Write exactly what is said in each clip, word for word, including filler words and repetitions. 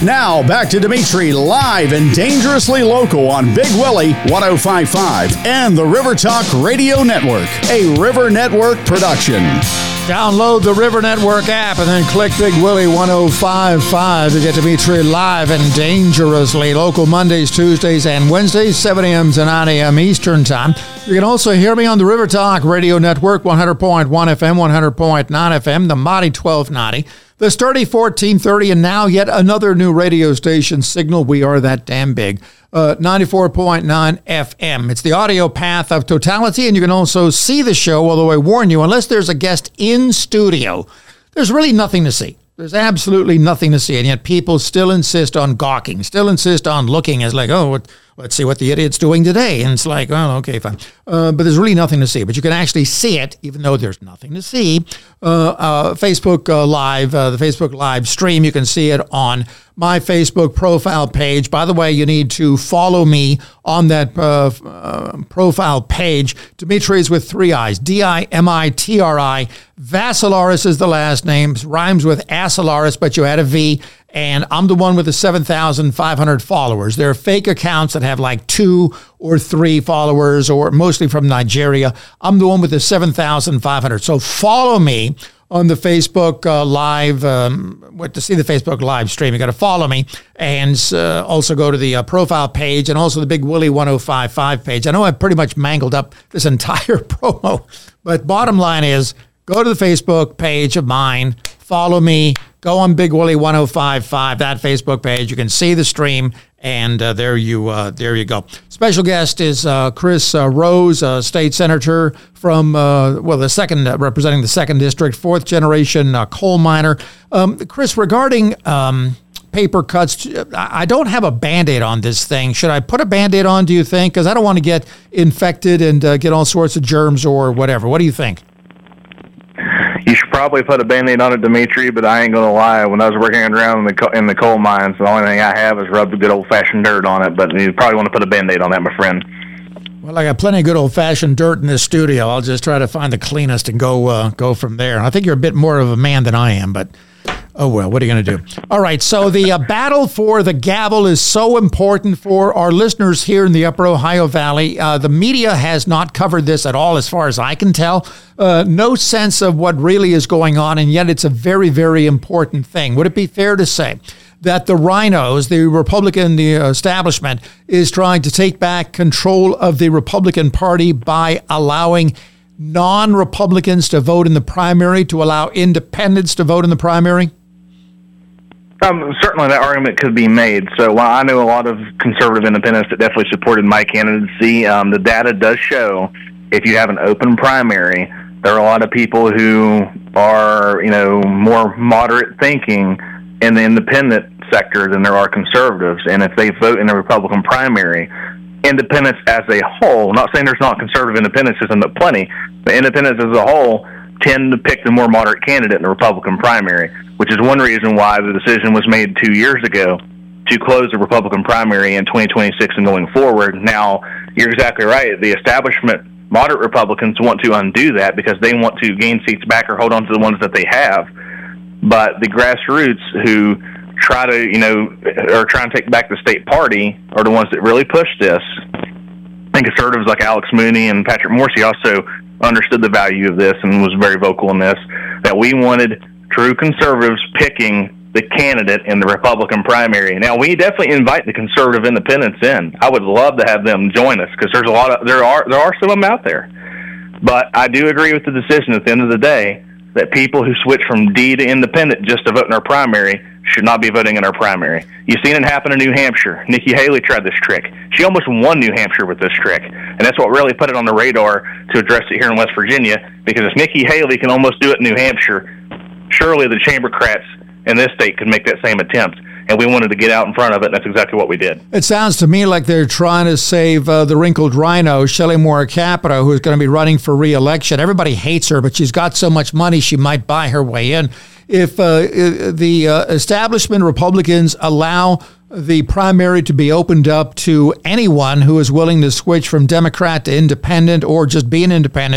Now, back to Dimitri live and dangerously local on Big Willie one oh five point five and the River Talk Radio Network, a River Network production. Download the River Network app and then click Big Willie one oh five point five to get Dimitri live and dangerously local Mondays, Tuesdays, and Wednesdays, seven a.m. to nine a.m. Eastern Time. You can also hear me on the River Talk Radio Network, one hundred point one F M, one hundred point nine F M, the Mighty twelve ninety, the Sturdy fourteen thirty, and now yet another new radio station signal. We are that damn big. Uh, ninety-four point nine F M. It's the audio path of totality, and you can also see the show, although I warn you, unless there's a guest in studio, there's really nothing to see. There's absolutely nothing to see, and yet people still insist on gawking, still insist on looking as like, oh, what, let's see what the idiot's doing today. And it's like, oh, okay, fine. Uh, but there's really nothing to see. But you can actually see it, even though there's nothing to see. Uh, uh, Facebook uh, Live, uh, the Facebook Live stream, you can see it on my Facebook profile page. By the way, you need to follow me on that uh, uh, profile page. Dimitri's with three I's, D I M I T R I. Vassilaris is the last name. Rhymes with Asilaris, but you add a V. And I'm the one with the seven thousand five hundred followers. There are fake accounts that have like two or three followers, or mostly from Nigeria. I'm the one with the seven thousand five hundred. So follow me on the Facebook uh, Live, um, what, to see the Facebook Live stream. You got to follow me, and uh, also go to the uh, profile page, and also the Big Willie one oh five point five page. I know I've pretty much mangled up this entire promo, but bottom line is, go to the Facebook page of mine, follow me, go on Big Willie one oh five point five, that Facebook page. You can see the stream, and uh, there you uh, there you go. Special guest is uh, Chris uh, Rose, uh, state senator from, uh, well, the second, uh, representing the second district, fourth generation uh, coal miner. Um, Chris, regarding um, paper cuts, I don't have a Band-Aid on this thing. Should I put a Band-Aid on, do you think? Because I don't want to get infected and uh, get all sorts of germs or whatever. What do you think? You should probably put a Band-Aid on it, Dimitri, but I ain't going to lie. When I was working around in the, co- in the coal mines, the only thing I have is rub the good old-fashioned dirt on it, but you probably want to put a Band-Aid on that, my friend. Well, I got plenty of good old-fashioned dirt in this studio. I'll just try to find the cleanest and go uh, go from there. I think you're a bit more of a man than I am, but oh well, what are you going to do? All right, so the uh, battle for the gavel is so important for our listeners here in the Upper Ohio Valley. Uh, the media has not covered this at all, as far as I can tell. Uh, no sense of what really is going on, and yet it's a very, very important thing. Would it be fair to say that the rhinos, the Republican the establishment, is trying to take back control of the Republican Party by allowing non-Republicans to vote in the primary, to allow independents to vote in the primary? Um, certainly that argument could be made. So while I know a lot of conservative independents that definitely supported my candidacy, um, the data does show if you have an open primary, there are a lot of people who are, you know, more moderate thinking in the independent sector than there are conservatives. And if they vote in a Republican primary, independents as a whole, not saying there's not conservative independents, isn't there plenty, but independents as a whole tend to pick the more moderate candidate in the Republican primary, which is one reason why the decision was made two years ago to close the Republican primary in twenty twenty-six and going forward. Now, you're exactly right. The establishment, moderate Republicans, want to undo that because they want to gain seats back or hold on to the ones that they have. But the grassroots who try to, you know, or try and take back the state party are the ones that really push this. I think conservatives like Alex Mooney and Patrick Morrissey also understood the value of this and was very vocal in this, that we wanted true conservatives picking the candidate in the Republican primary. Now, we definitely invite the conservative independents in. I would love to have them join us because there's a lot of there are there are some of them out there. But I do agree with the decision at the end of the day that people who switch from D to independent just to vote in our primary should not be voting in our primary. You've seen it happen in New Hampshire. Nikki Haley tried this trick. She almost won New Hampshire with this trick, and that's what really put it on the radar to address it here in West Virginia, because if Nikki Haley can almost do it in New Hampshire, surely the Chambercrats in this state could make that same attempt. And we wanted to get out in front of it, and that's exactly what we did. It sounds to me like they're trying to save uh, the wrinkled rhino, Shelley Moore Capito, who's going to be running for re-election. Everybody hates her, but she's got so much money she might buy her way in. If uh, the uh, establishment Republicans allow the primary to be opened up to anyone who is willing to switch from Democrat to independent or just be an independent,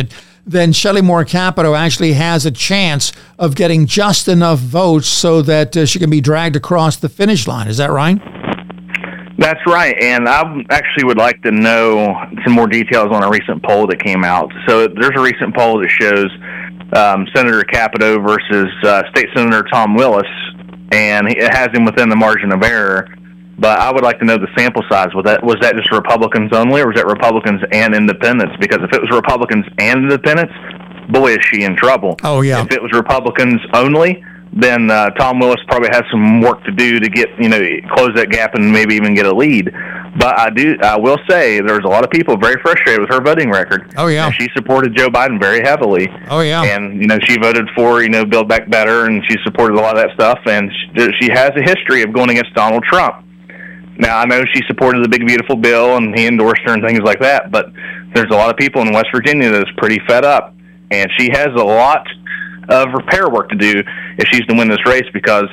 then Shelley Moore Capito actually has a chance of getting just enough votes so that uh, she can be dragged across the finish line. Is that right? That's right, and I actually would like to know some more details on a recent poll that came out. So there's a recent poll that shows um, Senator Capito versus uh, State Senator Tom Willis, and it has him within the margin of error. But I would like to know the sample size. Was that was that just Republicans only, or was that Republicans and independents? Because if it was Republicans and independents, boy, is she in trouble. Oh, yeah. If it was Republicans only, then uh, Tom Willis probably has some work to do to get, you know, close that gap and maybe even get a lead. But I do, I will say there's a lot of people very frustrated with her voting record. Oh, yeah. And she supported Joe Biden very heavily. Oh, yeah. And, you know, she voted for, you know, Build Back Better, and she supported a lot of that stuff. And she, she has a history of going against Donald Trump. Now, I know she supported the Big Beautiful Bill, and he endorsed her and things like that. But there's a lot of people in West Virginia that's pretty fed up. And she has a lot of repair work to do if she's to win this race, because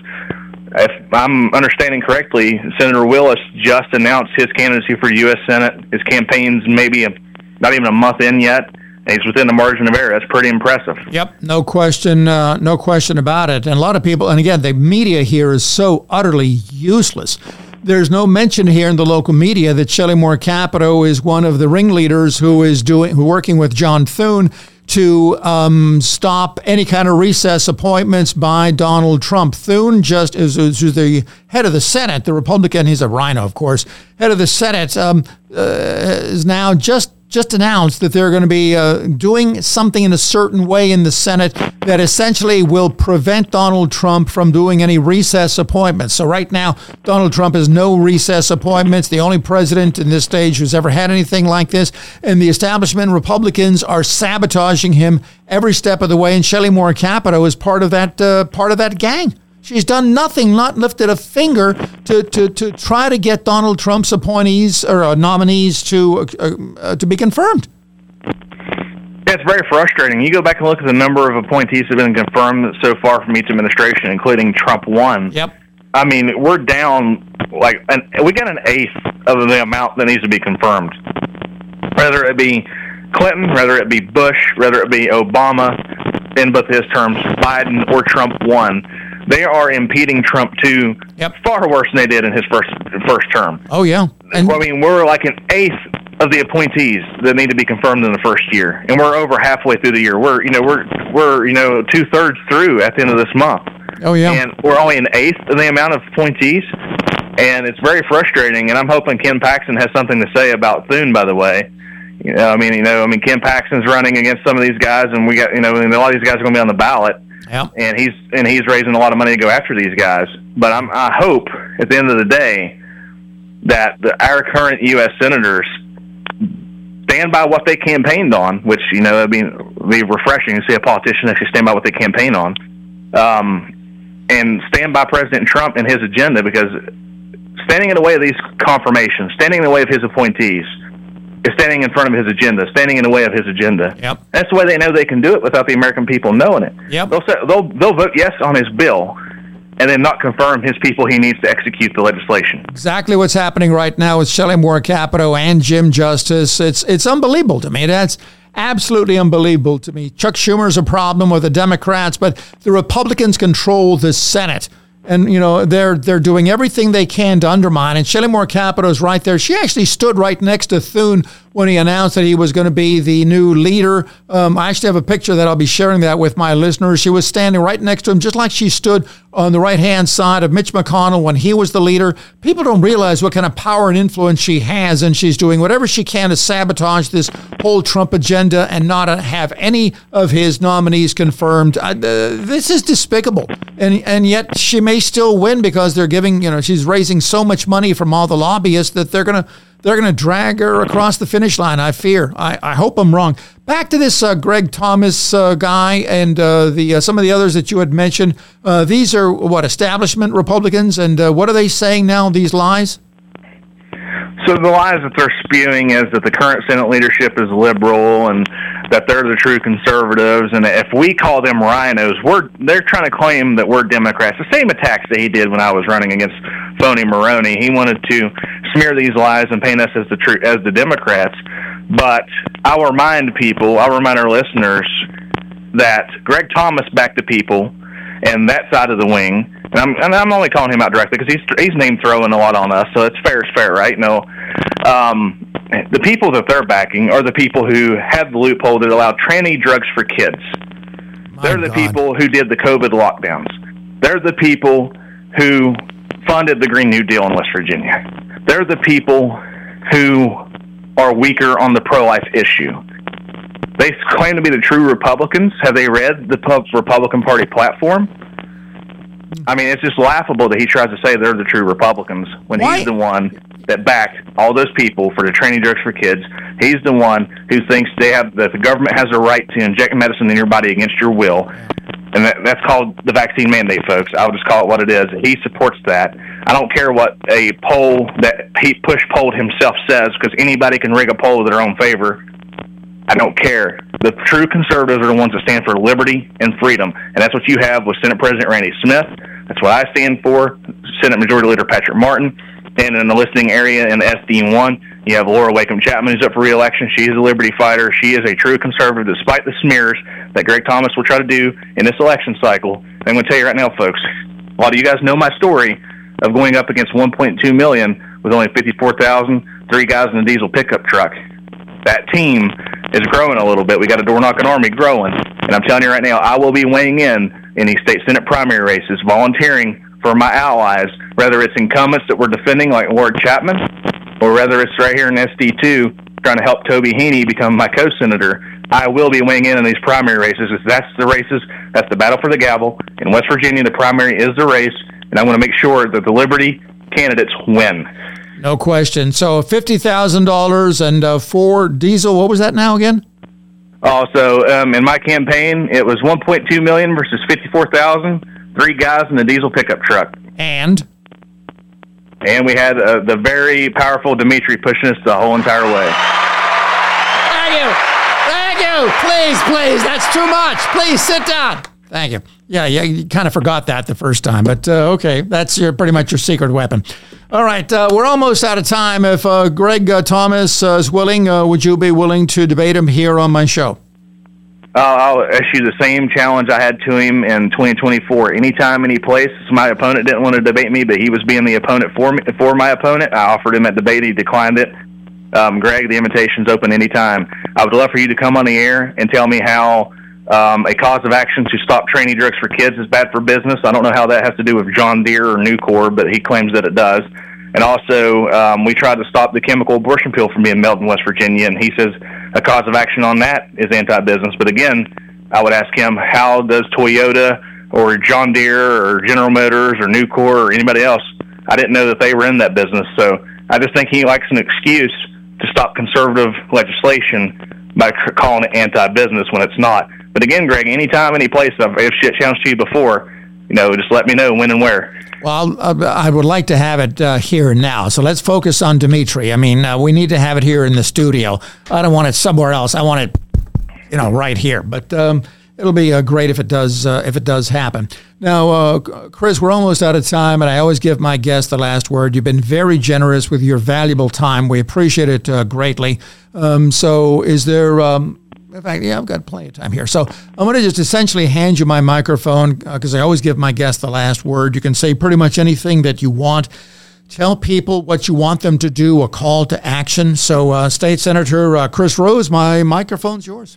if I'm understanding correctly, Senator Willis just announced his candidacy for U S Senate. His campaign's maybe a, not even a month in yet, and he's within the margin of error. That's pretty impressive. Yep, no question, uh, no question about it. And a lot of people, and again, the media here is so utterly useless. There's no mention here in the local media that Shelley Moore Capito is one of the ringleaders who is doing, who working with John Thune to um, stop any kind of recess appointments by Donald Trump. Thune just is, is the head of the Senate, the Republican. He's a rhino, of course. Head of the Senate um, uh, is now just just announced that they're going to be uh, doing something in a certain way in the Senate that essentially will prevent Donald Trump from doing any recess appointments. So right now, Donald Trump has no recess appointments, the only president in this stage who's ever had anything like this, and the establishment Republicans are sabotaging him every step of the way, and Shelley Moore Capito is part of that uh, part of that gang. She's done nothing, not lifted a finger to, to, to try to get Donald Trump's appointees or uh, nominees to uh, uh, to be confirmed. It's very frustrating. You go back and look at the number of appointees that have been confirmed so far from each administration, including Trump one. Yep. I mean, we're down like an, we got an eighth of the amount that needs to be confirmed. Whether it be Clinton, whether it be Bush, whether it be Obama, in both his terms, Biden or Trump one. They are impeding Trump two yep. far worse than they did in his first first term. Oh, yeah. And I mean, we're like an eighth of the appointees that need to be confirmed in the first year, and we're over halfway through the year. We're you know we're we're you know two thirds through at the end of this month. Oh, yeah. And we're only an eighth of the amount of appointees, and it's very frustrating. And I'm hoping Ken Paxton has something to say about Thune. By the way, you know, I mean, you know, I mean, Ken Paxton's running against some of these guys, and we got you know, and a lot of these guys are going to be on the ballot. Yep. And he's and he's raising a lot of money to go after these guys. But I'm, I hope at the end of the day that the, our current U S senators stand by what they campaigned on, which you know, I mean, it'd be refreshing to see a politician actually stand by what they campaign on, um, and stand by President Trump and his agenda. Because standing in the way of these confirmations, standing in the way of his appointees, is standing in front of his agenda, standing in the way of his agenda. Yep. That's the way they know they can do it without the American people knowing it. Yep. They'll say, they'll they'll vote yes on his bill, and then not confirm his people he needs to execute the legislation. Exactly what's happening right now with Shelley Moore Capito and Jim Justice. It's it's unbelievable to me. That's absolutely unbelievable to me. Chuck Schumer's a problem with the Democrats, but the Republicans control the Senate. And, you know, they're they're doing everything they can to undermine. And Shelley Moore Capito is right there. She actually stood right next to Thune when he announced that he was going to be the new leader. Um, I actually have a picture that I'll be sharing that with my listeners. She was standing right next to him, just like she stood on the right-hand side of Mitch McConnell when he was the leader. People don't realize what kind of power and influence she has, and she's doing whatever she can to sabotage this whole Trump agenda and not have any of his nominees confirmed. Uh, this is despicable. And and yet she may still win because they're giving, you know, she's raising so much money from all the lobbyists that they're going to they're going to drag her across the finish line, I fear. I, I hope I'm wrong. Back to this uh, Greg Thomas uh, guy and uh, the uh, some of the others that you had mentioned. Uh, these are, what, establishment Republicans, and uh, what are they saying now, these lies? So the lies that they're spewing is that the current Senate leadership is liberal and that they're the true conservatives, and if we call them rhinos, we're they're trying to claim that we're Democrats. The same attacks that he did when I was running against Phony Maroney. He wanted to smear these lies and paint us as the true as the Democrats. But I'll remind people, I'll remind our listeners that Greg Thomas backed the people and that side of the wing. And I'm, and I'm only calling him out directly because he's he's name throwing a lot on us, so it's fair is fair, right? No, um, the people that they're backing are the people who had the loophole that allowed tranny drugs for kids. My they're the God. people who did the COVID lockdowns. They're the people who funded the Green New Deal in West Virginia. They're the people who are weaker on the pro-life issue. They claim to be the true Republicans. Have they read the Republican Party platform? I mean, it's just laughable that he tries to say they're the true Republicans when Why? he's the one that backed all those people for the training drugs for kids. He's the one who thinks they have that the government has a right to inject medicine in your body against your will, and that, that's called the vaccine mandate, folks. I'll just call it what it is. He supports that. I don't care what a poll that he push-polled himself says, because anybody can rig a poll in their own favor. I don't care. The true conservatives are the ones that stand for liberty and freedom, and that's what you have with Senate President Randy Smith. That's what I stand for. Senate Majority Leader Patrick Martin. And in the listening area in the S D one, you have Laura Wacom Chapman, who's up for re-election. She is a liberty fighter. She is a true conservative, despite the smears that Greg Thomas will try to do in this election cycle. I'm going to tell you right now, folks, a lot of you guys know my story of going up against one point two million with only fifty-four thousand, three guys in a diesel pickup truck. That team is growing a little bit. We got a door-knocking army growing. And I'm telling you right now, I will be weighing in in these state Senate primary races, volunteering for my allies, whether it's incumbents that we're defending like Ward Chapman, or whether it's right here in S D two trying to help Toby Heaney become my co-senator. I will be weighing in on these primary races. That's the races. That's the battle for the gavel. In West Virginia, the primary is the race, and I want to make sure that the Liberty candidates win. No question. So fifty thousand dollars and uh, four diesel. What was that now again? Also, um, in my campaign, it was one point two million dollars versus fifty-four thousand dollars. Three guys in a diesel pickup truck. And? And we had uh, the very powerful Dimitri pushing us the whole entire way. Thank you. Thank you. Please, please. That's too much. Please sit down. Thank you. Yeah, yeah, you kind of forgot that the first time, but uh, okay, that's your pretty much your secret weapon. All right, uh, we're almost out of time. If uh, Greg uh, Thomas uh, is willing, uh, would you be willing to debate him here on my show? Uh, I'll issue the same challenge I had to him in twenty twenty-four. Anytime, any place. My opponent didn't want to debate me, but he was being the opponent for me, for my opponent. I offered him at debate. He declined it. Um, Greg, the invitation's open anytime. I would love for you to come on the air and tell me how um, a cause of action to stop training drugs for kids is bad for business. I don't know how that has to do with John Deere or Nucor, but he claims that it does. And also, um, we tried to stop the chemical abortion pill from being mailed in West Virginia, and he says a cause of action on that is anti-business. But again, I would ask him, how does Toyota or John Deere or General Motors or Nucor or anybody else, I didn't know that they were in that business. So I just think he likes an excuse to stop conservative legislation by c- calling it anti-business when it's not. But again, Greg, anytime, any place, I've shit challenged to you before, you know, just let me know when and where. Well, I would like to have it uh, here and now. So let's focus on Dimitri. I mean, uh, we need to have it here in the studio. I don't want it somewhere else. I want it, you know, right here. But um, it'll be uh, great if it does uh, if it does happen. Now, uh, Chris, we're almost out of time, and I always give my guests the last word. You've been very generous with your valuable time. We appreciate it uh, greatly. Um, so is there... Um, In fact, yeah, I've got plenty of time here. So I'm going to just essentially hand you my microphone because uh, I always give my guests the last word. You can say pretty much anything that you want. Tell people what you want them to do, a call to action. So uh, State Senator uh, Chris Rose, my microphone's yours.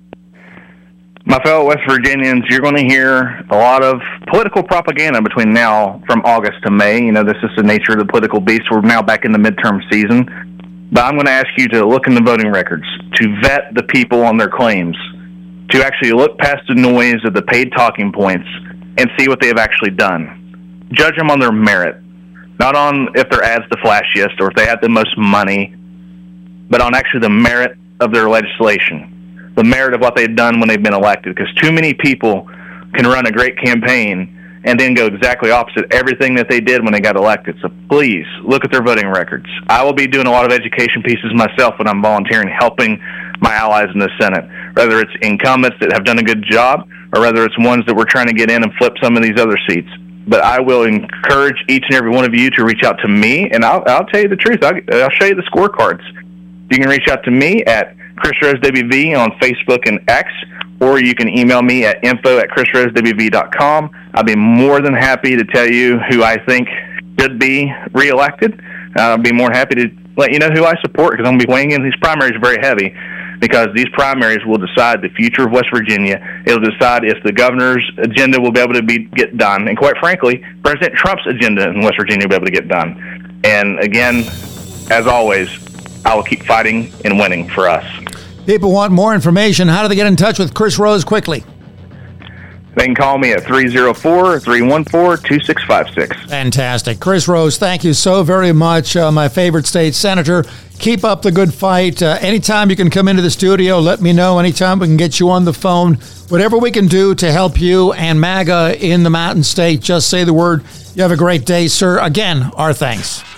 My fellow West Virginians, you're going to hear a lot of political propaganda between now from August to May. You know, this is the nature of the political beast. We're now back in the midterm season. But I'm going to ask you to look in the voting records, to vet the people on their claims, to actually look past the noise of the paid talking points and see what they have actually done. Judge them on their merit, not on if their ads the flashiest or if they have the most money, but on actually the merit of their legislation, the merit of what they've done when they've been elected. Because too many people can run a great campaign and then go exactly opposite everything that they did when they got elected. So please, look at their voting records. I will be doing a lot of education pieces myself when I'm volunteering, helping my allies in the Senate, whether it's incumbents that have done a good job or whether it's ones that we're trying to get in and flip some of these other seats. But I will encourage each and every one of you to reach out to me, and I'll, I'll tell you the truth. I'll, I'll show you the scorecards. You can reach out to me at Chris Rose W V on Facebook and X, or you can email me at info at chris rose w v dot com. I'll be more than happy to tell you who I think should be reelected. Uh, I'll be more happy to let you know who I support, because I'm going to be weighing in. These primaries are very heavy, because these primaries will decide the future of West Virginia. It'll decide if the governor's agenda will be able to be get done. And quite frankly, President Trump's agenda in West Virginia will be able to get done. And again, as always, I will keep fighting and winning for us. People want more information. How do they get in touch with Chris Rose quickly? They can call me at three oh four, three one four, two six five six. Fantastic. Chris Rose, thank you so very much. Uh, my favorite state senator. Keep up the good fight. Uh, anytime you can come into the studio, let me know. Anytime we can get you on the phone. Whatever we can do to help you and MAGA in the Mountain State, just say the word. You have a great day, sir. Again, our thanks.